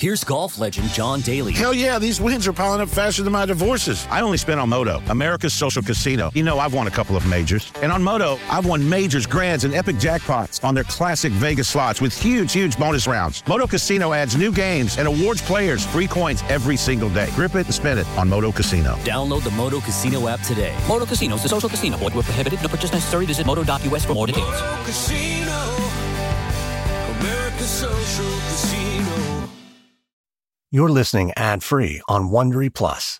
Here's golf legend John Daly. Hell yeah, these wins are piling up faster than my divorces. I only spent on Moto, America's social casino. You know, I've won a couple of majors. And on Moto, I've won majors, grands, and epic jackpots on their classic Vegas slots with huge bonus rounds. Moto Casino adds new games and awards players free coins every single day. Grip it and spin it on Moto Casino. Download the Moto Casino app today. Moto Casino is a social casino. Void where prohibited. No purchase necessary. Visit moto.us for more details. Moto Casino, America's social casino. You're listening ad-free on Wondery Plus.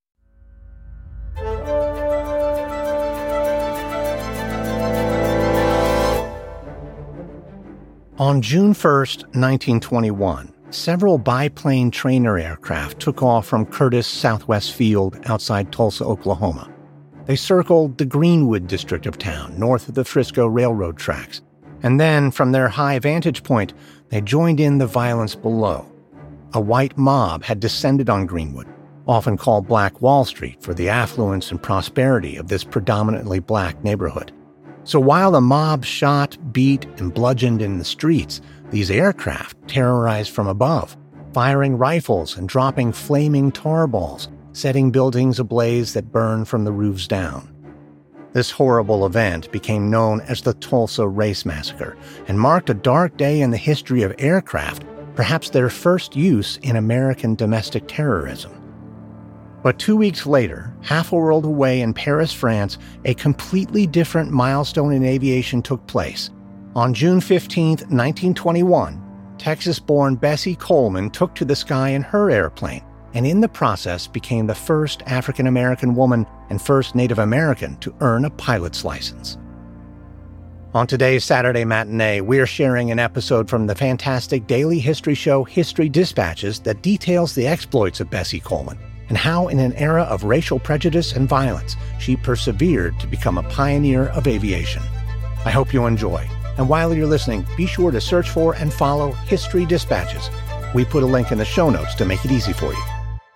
On June 1st, 1921, several biplane trainer aircraft took off from Curtis Southwest Field outside Tulsa, Oklahoma. They circled the Greenwood district of town, north of the Frisco Railroad tracks. And then, from their high vantage point, they joined in the violence below. A white mob had descended on Greenwood, often called Black Wall Street for the affluence and prosperity of this predominantly black neighborhood. So while the mob shot, beat, and bludgeoned in the streets, these aircraft terrorized from above, firing rifles and dropping flaming tar balls, setting buildings ablaze that burned from the roofs down. This horrible event became known as the Tulsa Race Massacre and marked a dark day in the history of aircraft, perhaps their first use in American domestic terrorism. But 2 weeks later, half a world away in Paris, France, a completely different milestone in aviation took place. On June 15, 1921, Texas-born Bessie Coleman took to the sky in her airplane, and in the process became the first African-American woman and first Native American to earn a pilot's license. On today's Saturday Matinee, we're sharing an episode from the fantastic daily history show History Dispatches that details the exploits of Bessie Coleman and how, in an era of racial prejudice and violence, she persevered to become a pioneer of aviation. I hope you enjoy. And while you're listening, be sure to search for and follow History Dispatches. We put a link in the show notes to make it easy for you.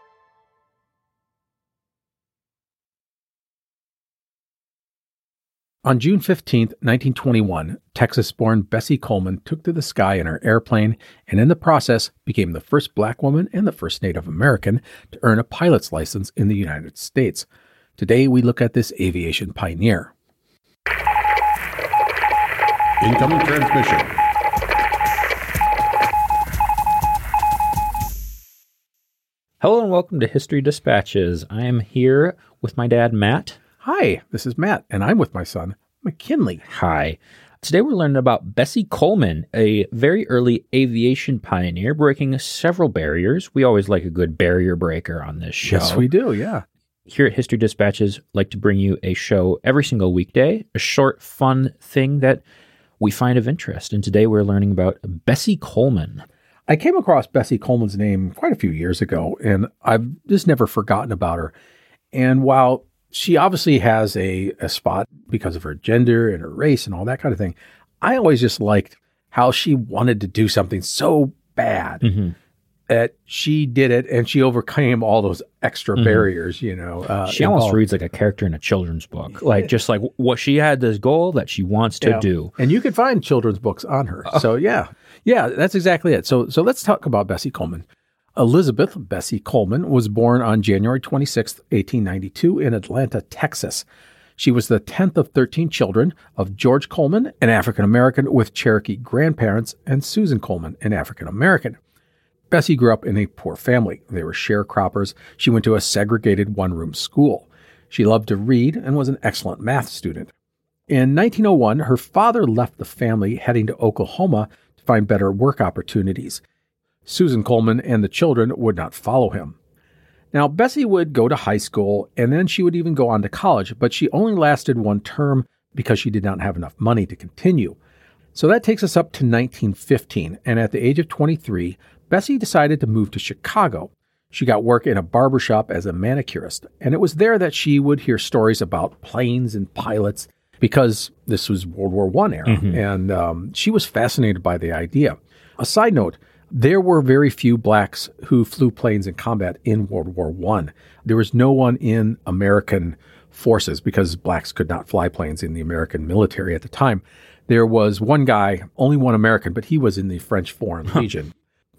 On June 15, 1921, Texas-born Bessie Coleman took to the sky in her airplane and in the process became the first black woman and the first Native American to earn a pilot's license in the United States. Today, we look at this aviation pioneer. Incoming transmission. Hello and welcome to History Dispatches. I am here with my dad, Matt. Hi, this is Matt, and I'm with my son, McKinley. Hi. Today we're learning about Bessie Coleman, a very early aviation pioneer breaking several barriers. We always like a good barrier breaker on this show. Yes, we do, yeah. Here at History Dispatches, like to bring you a show every single weekday, a short, fun thing that we find of interest. And today we're learning about Bessie Coleman. I came across Bessie Coleman's name quite a few years ago, and I've just never forgotten about her. And while she obviously has a spot because of her gender and her race and all that kind of thing, I always just liked how she wanted to do something so bad that she did it and she overcame all those extra barriers, you know. She almost reads like a character in a children's book, like just like what she had this goal that she wants to do. And you can find children's books on her. So yeah, that's exactly it. So let's talk about Bessie Coleman. Elizabeth Bessie Coleman was born on January 26, 1892 in Atlanta, Texas. She was the 10th of 13 children of George Coleman, an African-American with Cherokee grandparents, and Susan Coleman, an African-American. Bessie grew up in a poor family. They were sharecroppers. She went to a segregated one-room school. She loved to read and was an excellent math student. In 1901, her father left the family, heading to Oklahoma to find better work opportunities. Susan Coleman and the children would not follow him. Now, Bessie would go to high school, and then she would even go on to college, but she only lasted one term because she did not have enough money to continue. So that takes us up to 1915, and at the age of 23, Bessie decided to move to Chicago. She got work in a barbershop as a manicurist, and it was there that she would hear stories about planes and pilots because this was World War I era, and she was fascinated by the idea. A side note, there were very few blacks who flew planes in combat in World War I. There was no one in American forces because blacks could not fly planes in the American military at the time. There was one guy, only one American, but he was in the French Foreign Legion.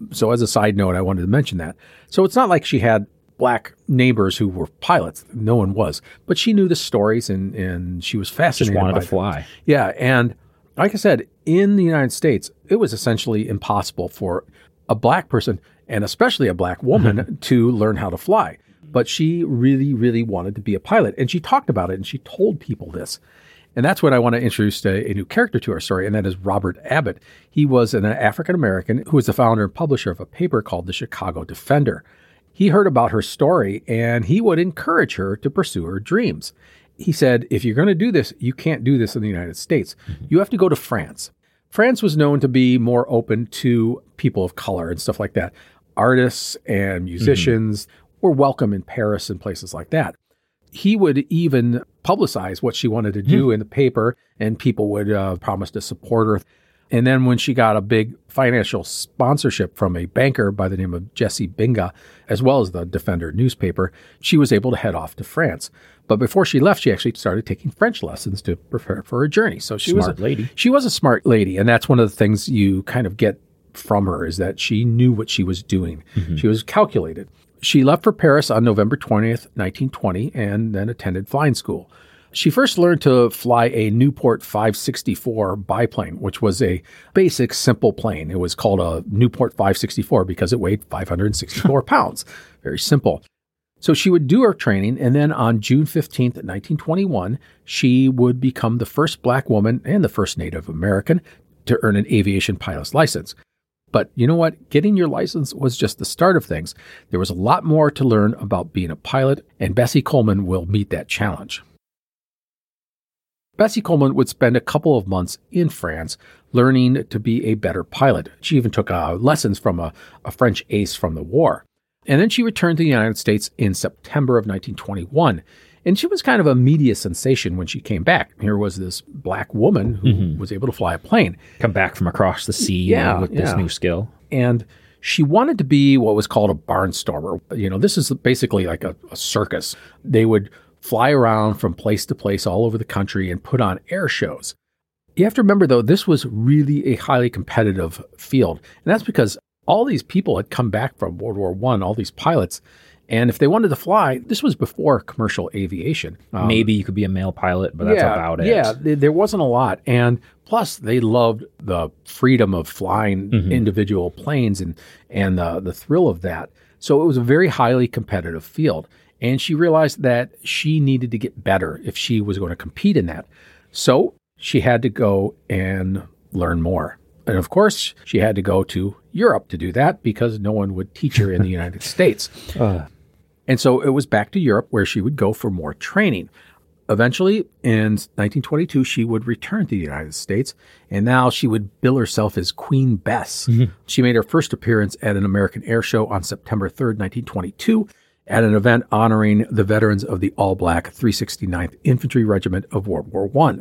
So as a side note, I wanted to mention that. So it's not like she had black neighbors who were pilots. No one was. But she knew the stories and she was fascinated Just wanted by to fly. them. Yeah. And like I said, in the United States, it was essentially impossible for a black person, and especially a black woman, to learn how to fly. But she really, really wanted to be a pilot. And she talked about it and she told people this. And that's when I want to introduce a new character to our story, and that is Robert Abbott. He was an African-American who was the founder and publisher of a paper called the Chicago Defender. He heard about her story, and he would encourage her to pursue her dreams. He said, if you're going to do this, you can't do this in the United States. You have to go to France. France was known to be more open to people of color and stuff like that. Artists and musicians were welcome in Paris and places like that. He would even publicize what she wanted to do in the paper, and people would promise to support her. And then when she got a big financial sponsorship from a banker by the name of Jesse Binga, as well as the Defender newspaper, she was able to head off to France. But before she left, she actually started taking French lessons to prepare for her journey. So she was a smart lady. And that's one of the things you kind of get from her, is that she knew what she was doing. She was calculated. She left for Paris on November 20th, 1920, and then attended flying school. She first learned to fly a Newport 564 biplane, which was a basic, simple plane. It was called a Newport 564 because it weighed 564 pounds. Very simple. So she would do her training, and then on June 15th, 1921, she would become the first black woman and the first Native American to earn an aviation pilot's license. But you know what? Getting your license was just the start of things. There was a lot more to learn about being a pilot, and Bessie Coleman will meet that challenge. Bessie Coleman would spend a couple of months in France learning to be a better pilot. She even took lessons from a French ace from the war. And then she returned to the United States in September of 1921. And she was kind of a media sensation when she came back. Here was this black woman who was able to fly a plane. Come back from across the sea with this new skill. And she wanted to be what was called a barnstormer. You know, this is basically like a circus. They would fly around from place to place all over the country and put on air shows. You have to remember, though, this was really a highly competitive field. And that's because all these people had come back from World War I, all these pilots. And if they wanted to fly, this was before commercial aviation. Maybe you could be a male pilot, but that's about it. Yeah, there wasn't a lot. And plus, they loved the freedom of flying individual planes and the thrill of that. So it was a very highly competitive field. And she realized that she needed to get better if she was going to compete in that. So she had to go and learn more. And of course, she had to go to Europe to do that because no one would teach her in the United States. And so it was back to Europe where she would go for more training. Eventually, in 1922, she would return to the United States, and now she would bill herself as Queen Bess. She made her first appearance at an American air show on September 3rd, 1922, at an event honoring the veterans of the all-black 369th Infantry Regiment of World War I.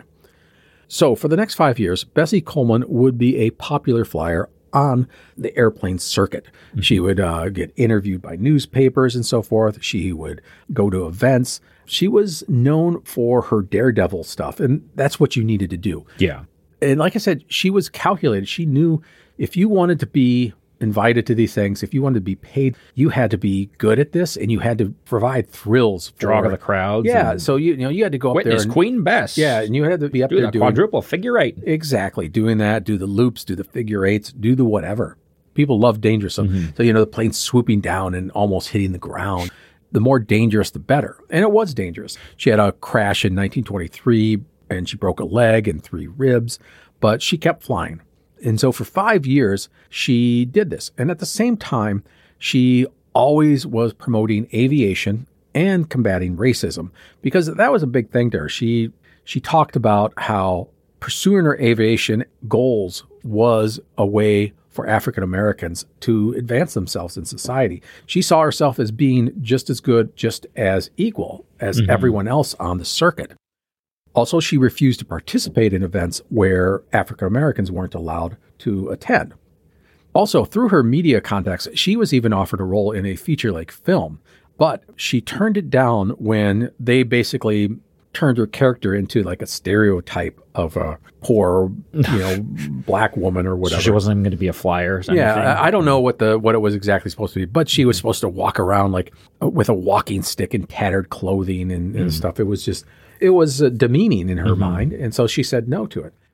So for the next 5 years, Bessie Coleman would be a popular flyer on the airplane circuit. She would get interviewed by newspapers and so forth. She would go to events. She was known for her daredevil stuff, and that's what you needed to do. Yeah. And like I said, she was calculated. She knew if you wanted to be invited to these things, if you wanted to be paid, you had to be good at this, and you had to provide thrills. Draw to the crowds. Yeah, so you had to go up there. Witness Queen Bess. Yeah, and you had to be up there doing quadruple figure eight. Exactly, doing that, do the loops, do the figure eights, do the whatever. People love danger, so the plane swooping down and almost hitting the ground. The more dangerous, the better, and it was dangerous. She had a crash in 1923, and she broke a leg and 3 ribs, but she kept flying. And so for 5 years, she did this. And at the same time, she always was promoting aviation and combating racism, because that was a big thing to her. She talked about how pursuing her aviation goals was a way for African Americans to advance themselves in society. She saw herself as being just as good, just as equal as everyone else on the circuit. Also, she refused to participate in events where African Americans weren't allowed to attend. Also, through her media contacts, she was even offered a role in a feature-length film, but she turned it down when they basically turned her character into like a stereotype of a poor, black woman or whatever. So she wasn't even going to be a flyer or something? Yeah, I don't know what it was exactly supposed to be, but she was supposed to walk around like with a walking stick and tattered clothing and stuff. It was demeaning in her mind, and so she said no to it.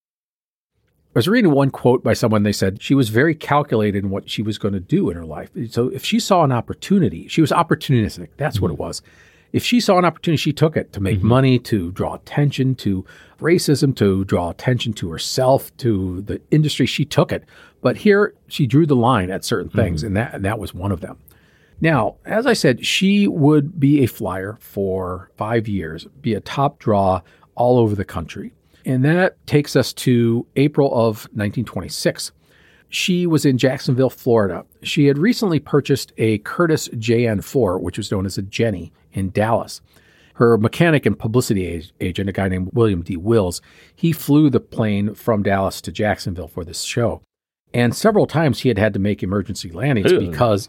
I was reading one quote by someone. They said she was very calculated in what she was going to do in her life. So if she saw an opportunity, she was opportunistic. That's what it was. If she saw an opportunity, she took it to make money, to draw attention to racism, to draw attention to herself, to the industry. She took it. But here she drew the line at certain things, and that was one of them. Now, as I said, she would be a flyer for 5 years, be a top draw all over the country. And that takes us to April of 1926. She was in Jacksonville, Florida. She had recently purchased a Curtiss JN-4, which was known as a Jenny, in Dallas. Her mechanic and publicity agent, a guy named William D. Wills, he flew the plane from Dallas to Jacksonville for this show. And several times he had to make emergency landings because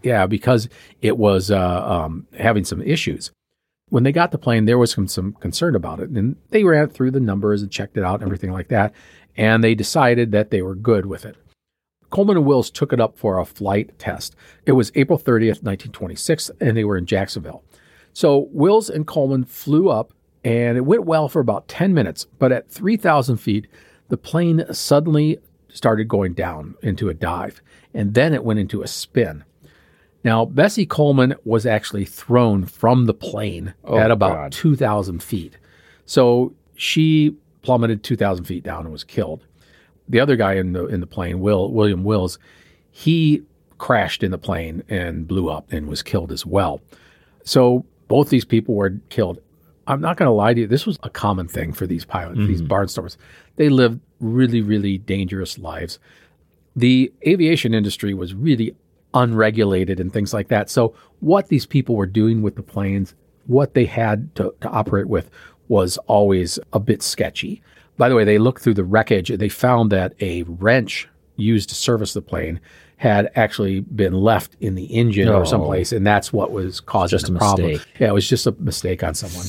it was having some issues. When they got the plane, there was some concern about it. And they ran through the numbers and checked it out and everything like that. And they decided that they were good with it. Coleman and Wills took it up for a flight test. It was April 30th, 1926, and they were in Jacksonville. So Wills and Coleman flew up, and it went well for about 10 minutes. But at 3,000 feet, the plane suddenly started going down into a dive, and then it went into a spin. Now, Bessie Coleman was actually thrown from the plane at about 2,000 feet. So she plummeted 2,000 feet down and was killed. The other guy in the plane, William Wills, he crashed in the plane and blew up and was killed as well. So both these people were killed. I'm not going to lie to you. This was a common thing for these pilots, these barnstormers. They lived really, really dangerous lives. The aviation industry was really unregulated and things like that. So what these people were doing with the planes, what they had to operate with, was always a bit sketchy. By the way, they looked through the wreckage. They found that a wrench used to service the plane had actually been left in the engine or someplace, and that's what was causing the problem. Mistake. Yeah, it was just a mistake on someone.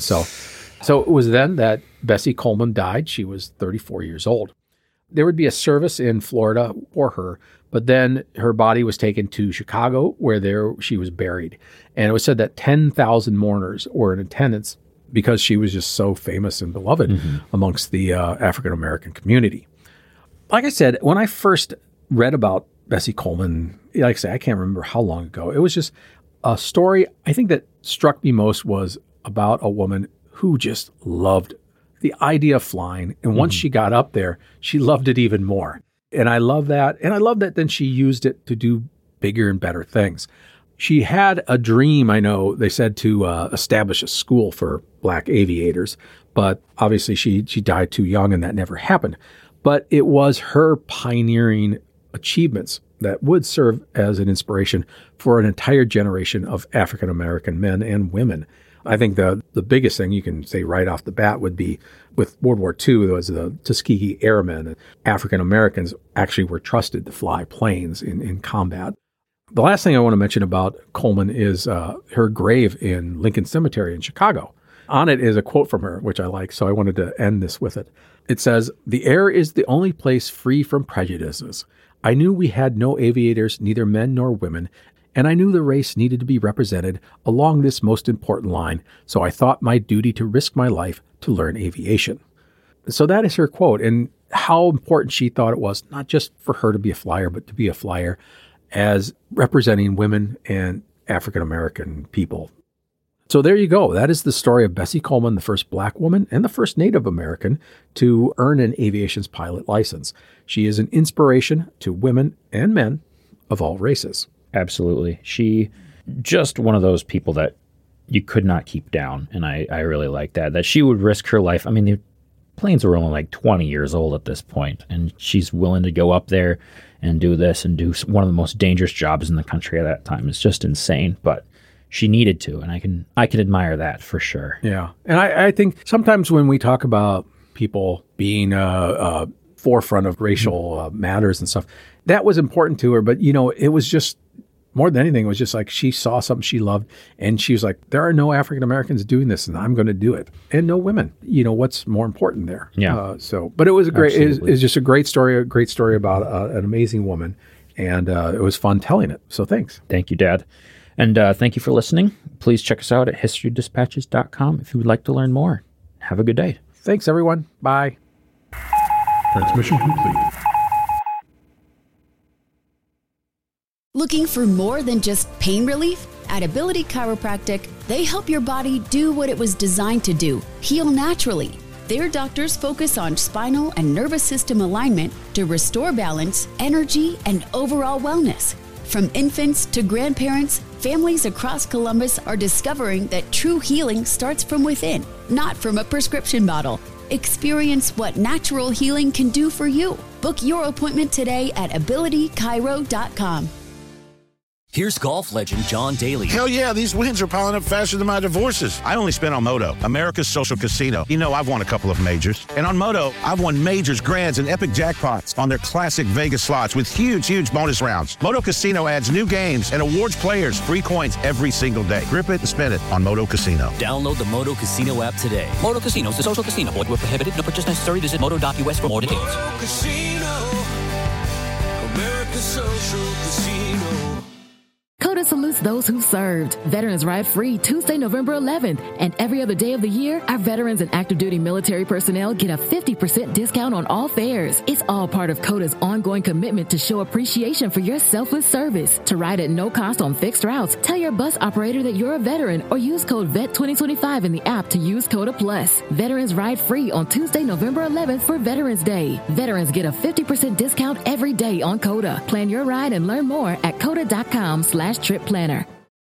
So it was then that Bessie Coleman died. She was 34 years old. There would be a service in Florida for her, but then her body was taken to Chicago, where she was buried. And it was said that 10,000 mourners were in attendance because she was just so famous and beloved amongst the African-American community. Like I said, when I first read about Bessie Coleman, like I say, I can't remember how long ago. It was just a story I think that struck me most was about a woman who just loved the idea of flying. And once she got up there, she loved it even more. And I love that. And I love that then she used it to do bigger and better things. She had a dream, I know, they said, to establish a school for black aviators. But obviously she died too young and that never happened. But it was her pioneering achievements that would serve as an inspiration for an entire generation of African-American men and women. I think the biggest thing you can say right off the bat would be with World War II, there was the Tuskegee Airmen. African-Americans actually were trusted to fly planes in combat. The last thing I want to mention about Coleman is her grave in Lincoln Cemetery in Chicago. On it is a quote from her, which I like, so I wanted to end this with it. It says, "The air is the only place free from prejudices. I knew we had no aviators, neither men nor women, and I knew the race needed to be represented along this most important line, so I thought my duty to risk my life to learn aviation." So that is her quote, and how important she thought it was, not just for her to be a flyer, but to be a flyer as representing women and African-American people. So there you go. That is the story of Bessie Coleman, the first black woman and the first Native American to earn an aviation's pilot license. She is an inspiration to women and men of all races. Absolutely. She just one of those people that you could not keep down. And I really like that she would risk her life. I mean, the planes were only like 20 years old at this point, and she's willing to go up there and do this and do one of the most dangerous jobs in the country at that time. It's just insane, but she needed to, and I can admire that for sure. Yeah. And I think sometimes when we talk about people being forefront of racial matters and stuff, that was important to her, but it was just more than anything, it was just like she saw something she loved, and she was like, there are no African Americans doing this, and I'm going to do it. And no women. What's more important there? Yeah. But it was it's just a great story about an amazing woman, and it was fun telling it. So thanks. Thank you, Dad. And thank you for listening. Please check us out at historydispatches.com if you would like to learn more. Have a good day. Thanks, everyone. Bye. Transmission complete. Looking for more than just pain relief? At Ability Chiropractic, they help your body do what it was designed to do, heal naturally. Their doctors focus on spinal and nervous system alignment to restore balance, energy, and overall wellness. From infants to grandparents, families across Columbus are discovering that true healing starts from within, not from a prescription bottle. Experience what natural healing can do for you. Book your appointment today at abilitychiro.com. Here's golf legend John Daly. Hell yeah, these wins are piling up faster than my divorces. I only spent on Moto, America's social casino. I've won a couple of majors. And on Moto, I've won majors, grands, and epic jackpots on their classic Vegas slots with huge bonus rounds. Moto Casino adds new games and awards players free coins every single day. Grip it and spin it on Moto Casino. Download the Moto Casino app today. Moto Casino is a social casino. Void where prohibited. No purchase necessary. Visit moto.us for more details. Moto Casino, America's social casino. COTA salutes those who served. Veterans Ride Free Tuesday, November 11th. And every other day of the year, our veterans and active duty military personnel get a 50% discount on all fares. It's all part of COTA's ongoing commitment to show appreciation for your selfless service. To ride at no cost on fixed routes, tell your bus operator that you're a veteran or use code VET2025 in the app to use COTA Plus. Veterans Ride Free on Tuesday, November 11th for Veterans Day. Veterans get a 50% discount every day on COTA. Plan your ride and learn more at COTA.com/trip planner.